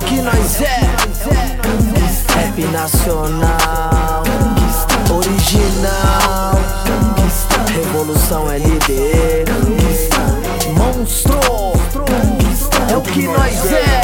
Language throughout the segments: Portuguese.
que nós é. Rap nacional, original, Revolução LD, monstro, é o que nós é.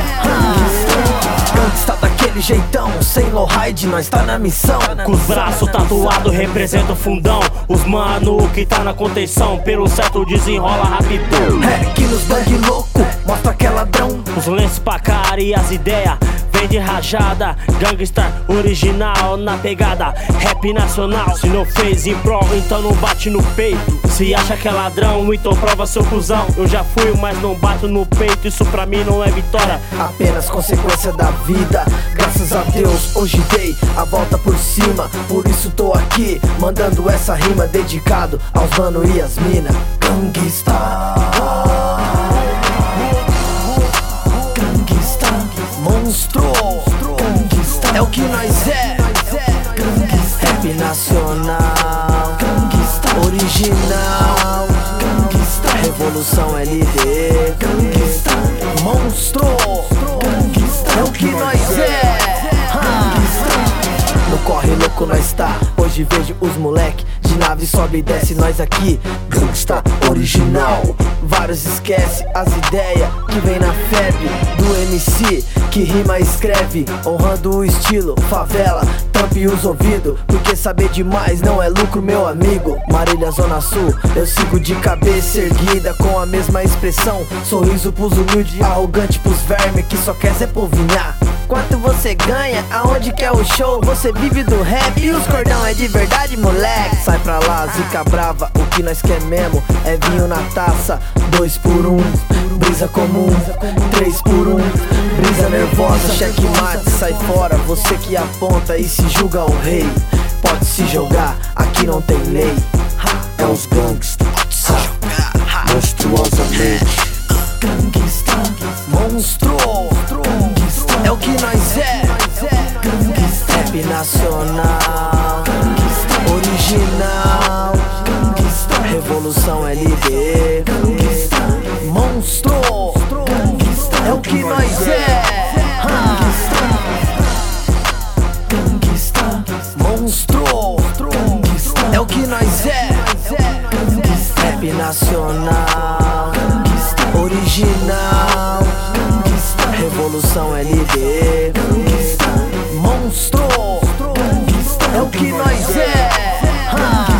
Gangsta daquele jeitão, sem lowride, nós tá na missão. Com os braços tatuados representa o fundão. Os mano que tá na contenção, pelo certo desenrola rapidão. É que nos bang louco, mostra que é ladrão. Os lenços pra cara e as ideias vem de rajada. Gangstar original na pegada, rap nacional. Se não fez em prova, então não bate no peito. Se acha que é ladrão, então prova seu cuzão. Eu já fui, mas não bato no peito. Isso pra mim não é vitória, apenas consequência da vida. Graças a Deus hoje dei a volta por cima. Por isso tô aqui, mandando essa rima dedicado aos mano e as mina. Gangsta, gangsta, monstro, é o que nós é. Rap nacional, original, Revolução LD, monstro, é o que nós é. No corre louco nós tá, hoje vejo os moleque de nave sobe e desce, nós aqui, gangsta original. Vários esquece as ideias que vem na febre do MC que rima e escreve, honrando o estilo favela. Tampe os ouvidos, porque saber demais não é lucro, meu amigo. Marília, Zona Sul, eu sigo de cabeça erguida com a mesma expressão. Sorriso pros humildes, arrogante pros vermes que só quer se povinhar. Quanto você ganha, aonde que é o show? Você vive do rap e os cordão é de verdade, moleque. Sai pra lá, zica brava, o que nós quer mesmo é vinho na taça. 2 por 1, brisa comum, 3 por 1, brisa nervosa, checkmate, sai fora. Você que aponta e se julga o rei, pode se jogar, aqui não tem lei. É os gangsta, monstruosamente. Gangsta, monstro, é o que nós é. Rap nacional, original, Revolução LD, monstro, é o que nós é. Gangsta, monstro, é o que nós é. Rap nacional, original, Revolução LD, monstro, é o que nós é.